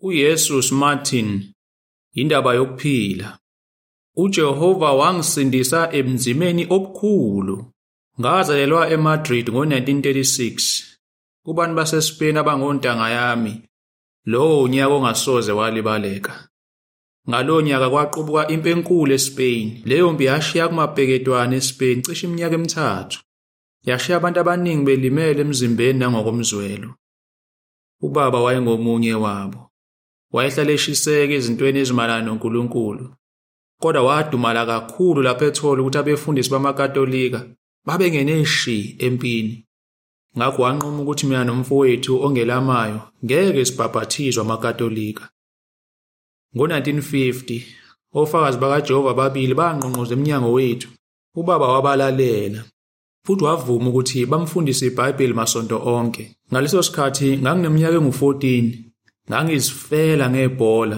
UYesus Martin, indaba yokuphila. uJehova wangisindisa ebunzimeni obukhulu. Ngazalelwa eMadrid ngo-1936. Kubantu baseSpain abangontanga yami, lowo unyaka ongasoze walibaleka. Ngalowo nyaka kwaqubuka impi enkulu eSpain. Leyo mpi yashiya kumabheketwane eSpain cishe iminyaka emithathu. Yashiya abantu abaningi belimele emzimbeni nangokomzwelo. Ubaba wayengomunye wabo. Wayehlala eshiseka ezintweni ezimalana noNkulunkulu. Kodwa wadumala kakhulu lapho ethola ukuthi abefundisi bamaKatolika babengeneshi empini. Ngakho wanquma ukuthi mina nomfowethu ongelamayo ngeke sibhabhathizwe amaKatolika. Ngo-1950, ofakazi bakaJehova ababili bangqongqoza emnyango wethu. Ubaba wabalalela futhi wavuma ukuthi bamfundise iBhayibheli masonto onke. Ngaleso sikhathi ngangineminyaka engu-14. Ngangizifela ngebhola.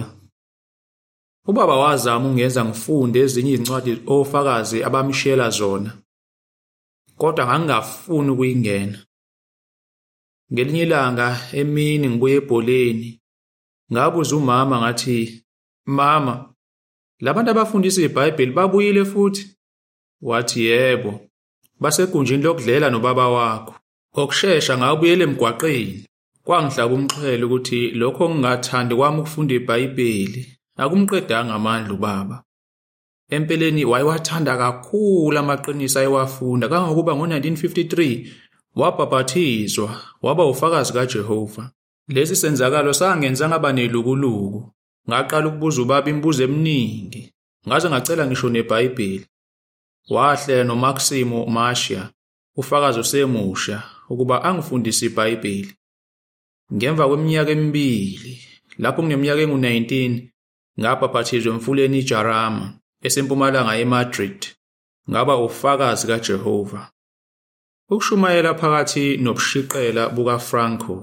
Ubaba wazama ungenza ngifunde ezinye izincwadi ofakazi abamshiyela zona, kodwa ngangingafuni ukuyingena. Ngelinye ilanga emini ngibuye ebholeni, ngabuza umama ngathi, "Mama, labantu abafundisa iBhayibheli babuyile futhi?" Wathi, "Yebo, basegunjini lokudlela nobaba wakho." Ngokusheshsha ngabuyela emgwaqeni. Kwangihlaba umxhwele ukuthi lokho ngingathandi kwami ukufunda iBhayibheli akumqedanga amandla ubaba. Empeleni wayewathanda kakhulu amaqiniso ayewafunda kangokuba ngo-1953 wabhabhathizwa waba ufakazi kaJehova. Lesi senzakalo sangenza ngaba nelukuluku. Ngaqala ukubuza ubaba imibuzo eminingi, ngaze ngacela ngisho neBhayibheli. Wahlela noMaximo Mashia, ufakazi osemusha, ukuba angifundise iBhayibheli. Ngemva kweminyaka emibili, lapho ngineminyaka engu-19, ngabhabhathizwa emfuleni iJarama esempumalanga eMadrid. Ngaba ufakazi kaJehova. Ukushumayela phakathi nobushiqela bukaFranco.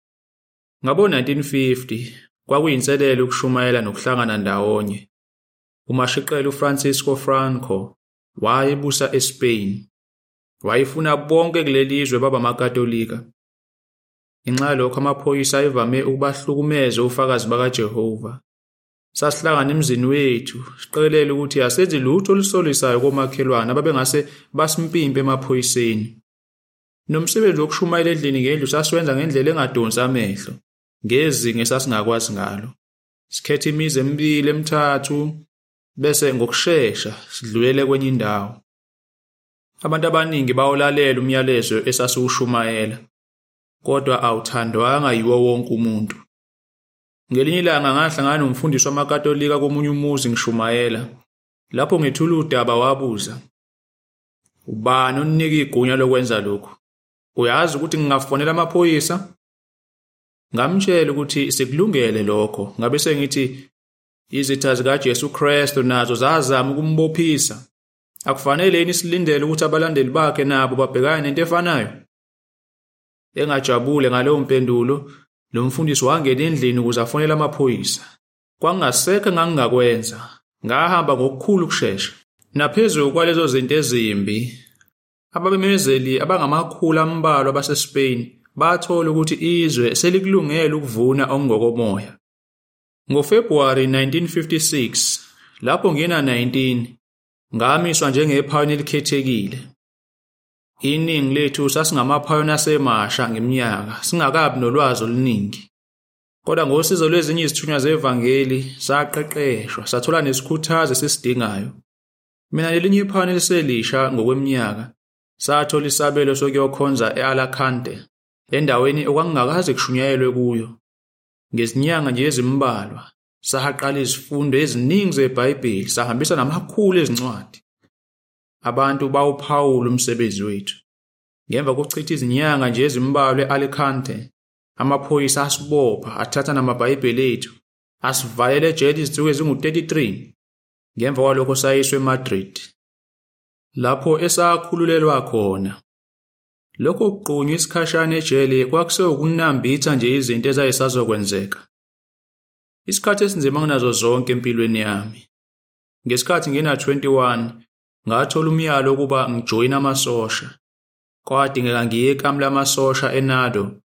Ngabo-1950 kwakuyinselelo ukushumayela nokuhlangana ndawonye. Umashiqela uFrancisco Franco wayebusa eSpain. Wayefuna bonke kulelizwe baba amaKatolika. Inxa yalokho amaphoyisa ayevame ukubahlukumeza ufakazi bakaJehova. Sasihlangana emzini wethu, siqekelele ukuthi asenzi lutho olusolisayo komakhelwane ababengase basimpimpe emaphoyiseni. Nomsebenzi wokushumayela endlini ngendlu sasiwenza ngendlela engadonsi amehlo, ngezinga esasingakwazi ngalo. Sikhetha imizi emibili emithathu, bese ngokusheshsha sidlulele kwenye indawo. Abantu abaningi bawulalela umyalezo esasiwushumayela, kodwa awuthandwanga yiwo wonke umuntu. Ngelinye ilanga ngahlangana nomfundisi wamaKatolika komunye umuzi ngishumayela. Lapho ngethula udaba wabuza, "Ubani oninika igunya lokwenza lokhu? Uyazi ukuthi ngingafonela amaphoyisa?" Ngamtshela ukuthi sikulungele lokho. Ngabe sengithi izitha zikaJesu Kristu nazo zazama ukumbophisa. Akufanele yini silindele ukuthi abalandeli bakhe nabo babhekane nento efanayo? Engajabule ngaleyo mpendulo, lo mfundisi wangena endlini ukuze afonele amaphoyisa. Kwangasekho engangingakwenza. Ngahamba ngokukhulu ukusheshsha. Naphezulu kwalezo zinto ezimbi, ababemezeli abangamakhulu ambalwa baseSpain bathola ukuthi izwe selikulungele ukuvuna okungokomoya. NgoFebruwari 1956, lapho ngina-19, ngamiswa njengephayona elikhethekile. Iningi lethu sasingamaphayona asemasha ngeminyaka, singakabi nolwazi oluningi. Kodwa ngosizo lwezinye izithunywa zevangeli saqeqeshwa, sathola nesikhuthazo esisidingayo. Mina nelinye iphayona eliselisha ngokweminyaka sathola isabelo sokuyokhonza e-Alicante, endaweni okwangingakaze kushunyayelwe kuyo. Ngezinyanga nje ezimbalwa sahaqala izifundo eziningi zeBhayibheli, sahambisa namakhulu ezincwadi. Abantu bawuphawula umsebenzi wethu. Ngemva kokuchitha izinyanga nje ezimbalwa e-Alicante, amaphoyisa asibopha, athatha namaBhayibheli ethu, asivalela ejele izinsuku ezingu-33. Ngemva kwalokho sayiswa eMadrid, lapho esakhululelwa khona. Lokho kuqunywa isikhashana ejele kwakusewukunambitha nje izinto ezayisazokwenzeka. Isikhathi esinzima nginazo zonke empilweni yami. Ngesikhathi ngina-21, ngathola umyalo ukuba ngijoyine amasosha. Kwadingeka ngiye ekambi lamasosha eNado,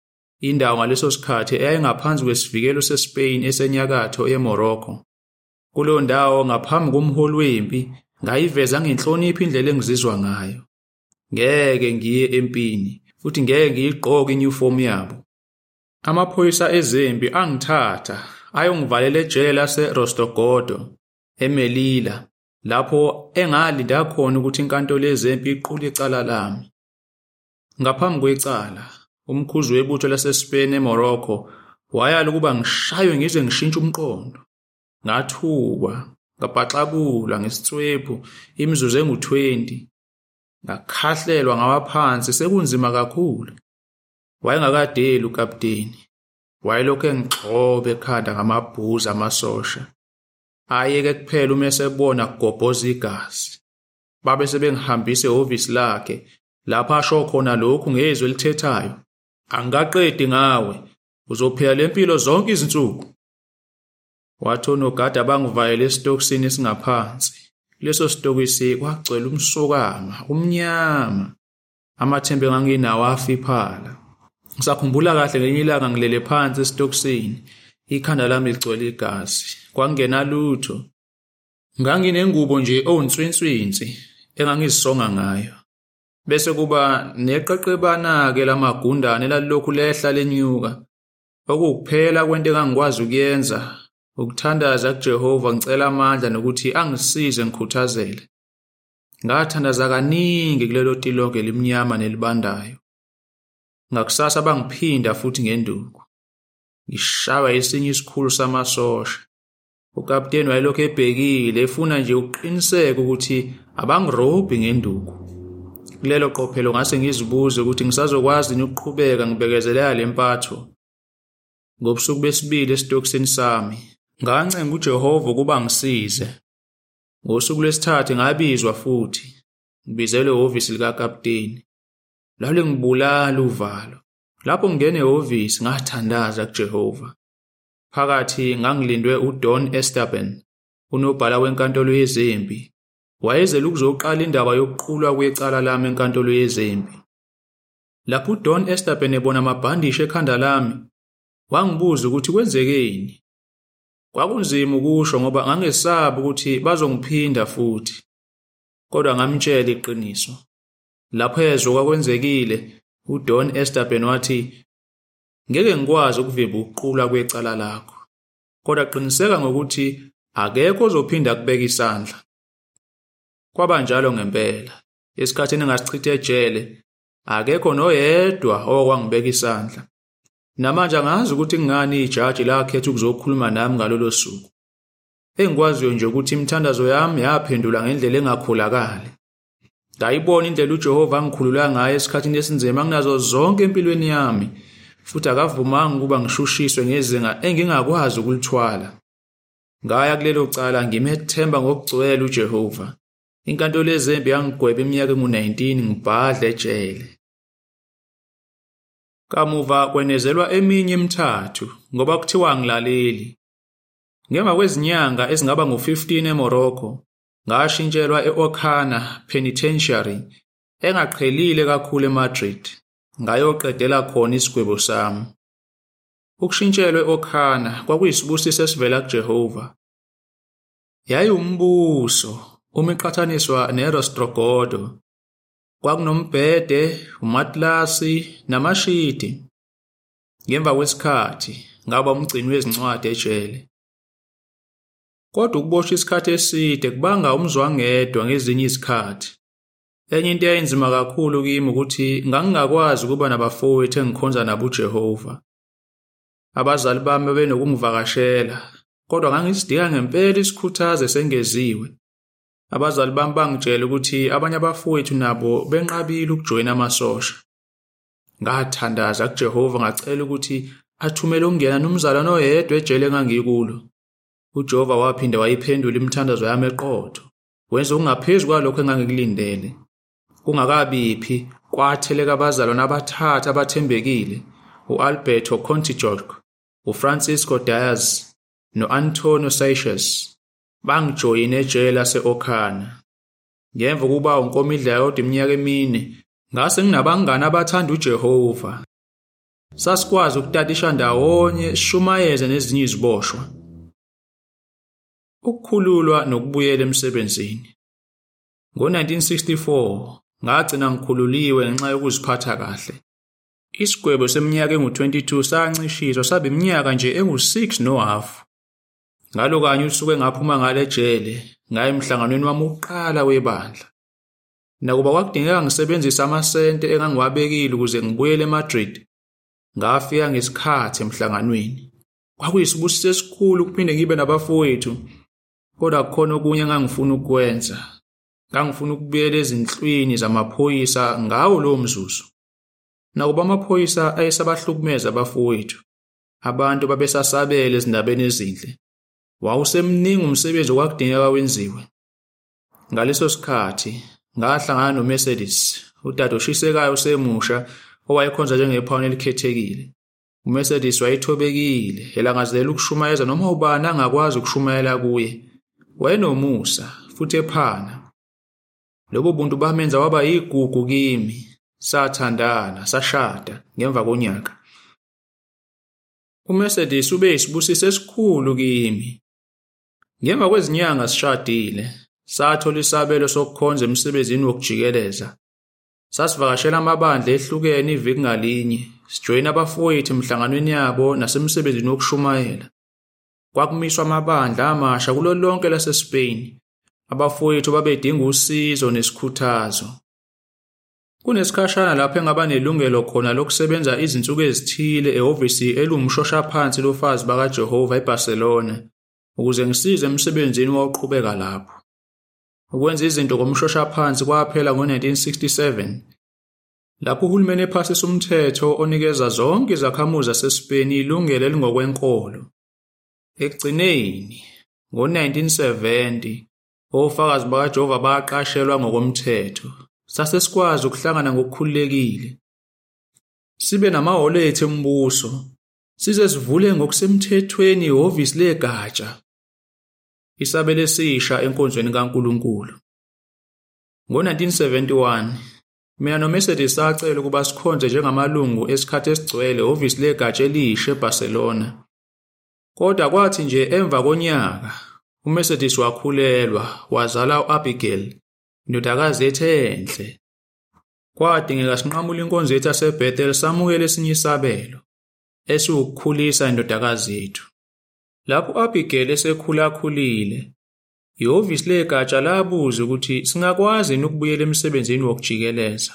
indawo ngaleso sikhathi eyayingaphansi kwesivikelo seSpain esenyakatho eMorocco. Kuleyo ndawo ngaphambi komholi wempi ngayiveza ngenhlonipho indlela engizizwa ngayo. Ngeke ngiye empini futhi ngeke ngiyigqoke inyufomu yabo. Amaphoyisa ezempi angithatha ayongivalela ejele laseRostrogodo eMelilla lapho engalinda khona ukuthi inkantolo yezempi iqule icala lami. Ngaphambi kwecala, umkhuzi webutho laseSpain eMorocco wayala ukuba ngishaywe ngize ngishintshe umqondo. Ngathukwa, ngabhaxabula ngesithwephu imizuzu engu-20. Ngakhahlelwa ngawaphansi sekunzima kakhulu. Wayengakadeli ukapteni. Wayelokhu engigxoba ekhanda ngamabhuzu amasosha. Ayeke kuphela uma esebona kugobhoza igazi. Babe sebengihambisa ehhovisi lakhe lapho asho khona lokhu ngezwi elithethayo. Angikaqedi ngawe, uzophila lempilo zonke izinsuku. Wathi onogada bangivalela esitokisini esingaphansi. Leso sitokisi kwagcwele umsokama, umnyama. Amathembe enganginawo afiphala. Ngisakhumbula kahle ngelinye ilanga ngilele phansi esitokisini, ikhanda lami ligcwele igazi. Kwangena lutho. Nganginengubo nje owunswinswinsi engangizisonga ngayo. Bese kuba neqeqebana-ke lamagundane lalilokhu lehla lenyuka. Okukuphela kwento engangikwazi ukuyenza, ukuthandaza kuJehova ngicela amandla nokuthi angisize ngikhuthazele. Ngathandaza kaningi kulelo tilonke elimnyama nelibandayo. Ngakusasa bangiphinda futhi ngenduku. Ngishaywa esinye isikhulu samasosha. Ukapteni wayelokhu ebhekile efuna nje ukuqiniseka ukuthi abangirobhi ngenduku. Kulelo qophelo ngase ngizibuze ukuthi ngisazokwazi ukuqhubeka ngibekezelela le mpatho. Ngobusuku besibili esitokisini sami, ngancenga uJehova ukuba ngisize. Ngosuku lwesithathu ngabizwa futhi, ngibizelwe ehhovisi likakapteni. Lale ngibulala uvalo. Lapho ngingena ehhovisi ngathandaza kuJehova. Phakathi ngangilindwe uDon Esteban, unobhala wenkantolo yezempi. Wayezela ukuzoqala indaba yokuqulwa kwecala lami enkantolo yezempi. Lapho uDon Esteban ebona amabhandishi ekhanda lami, wangibuza ukuthi kwenzekeni. Kwakunzima ukusho ngoba ngangesaba ukuthi bazongiphinda futhi. Kodwa ngamtshela iqiniso. Lapho ezwe kwakwenzekile, uDon Esteban wathi, ngeke ngikwazi ukuvimba ukuqulwa kwecala lakho. Kodwa qiniseka ngokuthi akekho ozophinda kubeka isandla. Kwaba njalo ngempela. Esikhathini engasichitha ejele, akekho noyedwa okwangibeka isandla. Namanje angazi ukuthi ngani ijaji lakhetha ukuzokhuluma nami ngalolo suku. Engikwaziyo nje ukuthi imithandazo yami yaphendula ngendlela engakholakali. Ngayibona indlela uJehova angikhulula ngayo esikhathini esinzima kunazo zonke empilweni yami, futhi akavumanga ukuba ngishushiswe ngezinga engingakwazi ukulithwala. Ngaya kulelo cala ngimethemba ngokugcwele uJehova. Inkantolo yezempi yangigweba iminyaka engu-19 ngibhadla ejele. Kamuva kwenezelwa eminye emithathu ngoba kuthiwa angilaleli. Ngemva kwezinyanga ezingaba ngu-15 eMorocco, ngashintshelwa e-Ocana Penitentiary engaqhelile kakhulu eMadrid. Ngayoqedela khona isigwebo sami. Ukushintshelwa e-Ocana kwakuyisibusiso esivela kuJehova. Yayiwumbuso umiqhathaniswa neRostrogodo. Kwakunombhede, umatlasi namashidi. Ngemva kwesikhathi ngaba umgcini wezincwadi ejele. Kodwa ukuboshwa isikhathi eside kubanga umzwangedwa ngezinye izikhathi. Enye into eyayinzima kakhulu kimi ukuthi ngangingakwazi ukuba nabafowethu engikhonza nabo uJehova. Abazali bami benokungivakashela, kodwa ngangisidinga ngempela isikhuthazo esengeziwe. Abazali bami bangitshela ukuthi abanye abafowethu nabo benqabile ukujoyina amasosha. Ngathandaza kuJehova ngacela ukuthi athumele ukungena nomzalwane oyedwa ejele engangikulo. uJehova waphinda wayiphendula imithandazo yami eqotho. Wenza okungaphezu kwalokho engangikulindele. Kungakabiphi kwatheleka abazalwane abathathu abathembekile, uAlberto Contijok, uFrancisco Diaz, noAntonio Seixas. Bangijoyina ejele lase-Ocana. Ngemva kokuba unkomidla yodwa iminyaka emine, ngase nginabangane abathanda uJehova. Sasikwazi ukutatisha ndawonye sishumayeze nezinye iziboshwa. Ukukhululwa nokubuyela emsebenzini. Ngo-1964 ngagcina ngikhululiwe ngenxa yokuziphatha kahle. Isigwebo seminyaka engu-22 sancishiswa saba iminyaka nje engu-6.5. Ngalo kanye usuke ngaphuma ngale jele ngaya emhlanganweni wami wokuqala webandla. Nakuba kwakudingeka ngisebenzise amasente engangiwabekile ukuze ngibuyele eMadrid, ngafika ngesikhathi emhlanganweni. Kwakuyisibusiso esikhulu ukuphinde ngibe nabafowethu, kodwa kukhona okunye engangifuna ukukwenza. Ngangifuna ukubuyela ezinhlwini zamaphoyisa ngawo lowo mzuzu. Nakuba amaphoyisa ayesabahlukumeza abafowethu, abantu babesasabela ezindabeni ezinhle. Wawusemningi umsebenzi okwakudingeka wenziwe. Ngaleso sikhathi ngahlangana noMercedes, udade oshisekayo usemusha owayekhonza njengephawuni elikhethekile. uMercedes wayethobekile, elangazelela ukushumayeza noma ubani angakwazi ukushumayela kuye. Wayenomusa futhi ephana. Lobo buntu bamenza waba yigugu kimi. Sathandana, sashada ngemva konyaka. uMercedes ube yisibusiso esikhulu kimi. Ngemva kwezinyanga sishadile, sathola isabelo sokukhonza emsebenzini wokujikeleza. Sasivakashela amabandla ehlukene iviki ngalinye, sijoyina abafowethu emhlanganweni yabo nasemsebenzini wokushumayela. Kwakumiswa amabandla amasha kulo lonke laseSpain. Abafowethu babedinga usizo nesikhuthazo. Kunesikhashana lapho engaba nelungelo khona lokusebenza izinsuku ezithile ehhovisi elumshoshaphansi lofazi bakaJehova eBarcelona, ukuze ngisize emsebenzini owaqhubeka lapho. Ukwenza izinto ngomshoshaphansi kwaphela ngo-1967, lapho uhulumeni ephasisa umthetho onikeza zonke izakhamuzi zaseSpain ilungelo elingokwenkolo. Ekugcineni, ngo-1970, ofakazi bakaJehova baqashelwa ngokomthetho. Sasesikwazi ukuhlangana ngokukhululekile. Sibe namahholo ethu embuso. Size sivule ngokusemthethweni ihhovisi legatsha. Isabelo esisha enkonzweni kaNkulunkulu. Ngo-1971, mina noMercedes sacela ukuba sikhonze njengamalungu esikhathi esigcwele ihhovisi legatsha elisha eBarcelona. Kodwa kwathi nje emva konyaka, uMercedes wakhulelwa, wazala u-Abigail, indodakazi yethu enhle. Kwadingeka sinqamule inkonzo yethu yaseBethel samukele esinye isabelo, esiwukukhulisa indodakazi yethu. Lapho u-Abigail esekhulakhulile, ihhovisi legatsha labuza ukuthi singakwazi yini ukubuyela emsebenzini wokujikeleza.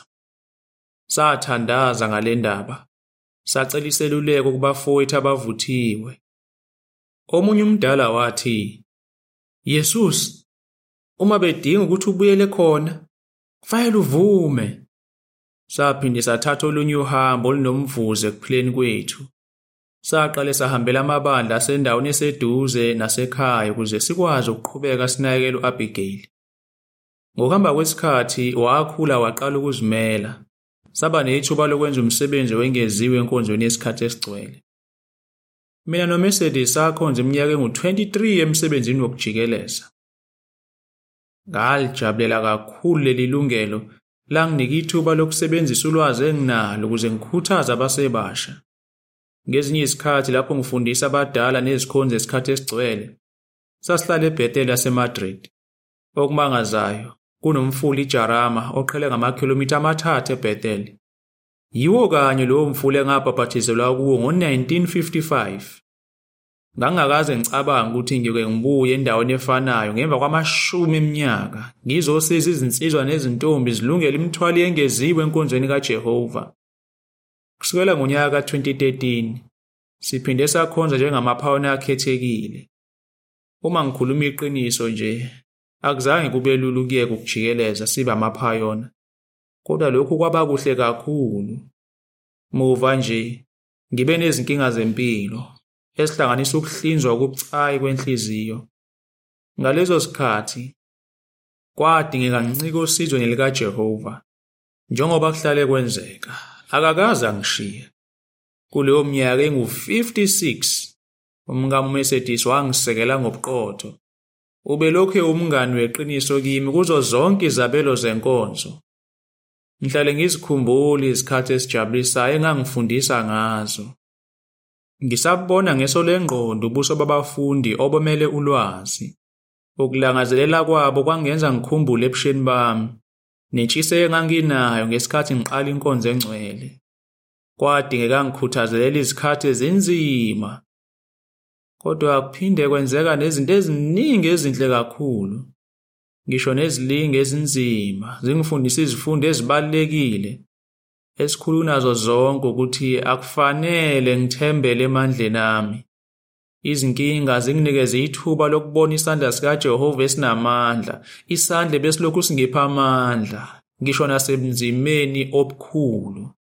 Sathandaza ngale ndaba. Sacela iseluleko kubafowethu abavuthiwe. Omunye umdala wathi, "Jesus, uma bedinga ukuthi ubuyele khona, kufanele uvume." Saphinde sathatha olunye uhambo olunomvuzo ekuphileni kwethu. Saqale sahambela amabandla asendaweni eseduze nasekhaya ukuze sikwazi ukuqhubeka sinakekele u-Abigail. Ngokuhamba kwesikhathi wakhula waqala ukuzimela. Saba nethuba lokwenza umsebenzi wengeziwe enkonzweni yesikhathi esigcwele. Mina noMercedes sakhonza iminyaka engu-23 emsebenzini wokujikeleza. Ngalijabulela kakhulu leli lungelo langinika ithuba lokusebenzisa ulwazi enginalo ukuze ngikhuthaze abasebasha. Ngezinye izikhathi lapho ngifundisa abadala nezikhonzi esikhathi esigcwele, sasihlala eBethel yaseMadrid. Okumangazayo, kunomfula iJarama oqhele ngamakhilomitha 3 eBethel. Yiwo kanye lowo mfula engabhaphathizelwa kuwo ngo-1955. Ngangakaze ngicabanga ukuthi ngike ngibuye endaweni efanayo ngemva kwamashumi eminyaka, ngizosiza izinsizwa nezintombi zilungele imithwalo yengeziwe enkonzweni kaJehova. Kusukela ngonyaka ka-2013, siphinde sakhonza njengamaphawuni akhethekile. Uma ngikhuluma iqiniso nje, akuzange kube lula ukuyeka ukujikeleza sibe amaphayona. Kodwa lokhu kwaba kuhle kakhulu. Muva nje, ngibe nezinkinga zempilo, esihlanganisa ukuhlinzwa kobucayi kwenhliziyo. Ngalezo zikhathi, kwadingeka ngincike usizweni likaJehova. Njengoba kuhlale kwenzeka, akakaze angishiye. Kuleyo minyaka engu-56, umngamo uMercedes wangisekela ngobuqotho. Ubelokhu umngani weqiniso kimi kuzo zonke izabelo zenkonzo. Ngihlale ngizikhumbula izikhathi ezijabulisayo engangifundisa ngazo. Ngisabona ngeso lengqondo ubuso babafundi obomele ulwazi. Ukulangazelela kwabo kwangenza ngikhumbule ebusheni bami, nentshisekelo enganginayo ngesikhathi ngiqala inkonzo engcwele. Kwadingeka ngikhuthazelele izikhathi ezinzima. Kodwa kuphinde kwenzeka nezinto eziningi ezinhle kakhulu. Ngisho nezilingo ezinzima zingifundisa izifundo ezibalulekile. Esikhulu nazo zonke ukuthi akufanele ngithembele emandleni ami. Izinkinga zinginikeze ithuba lokubona isandla sikaJehova esinamandla, isandla besilokhu singipha amandla, ngisho nasebunzimeni obukhulu.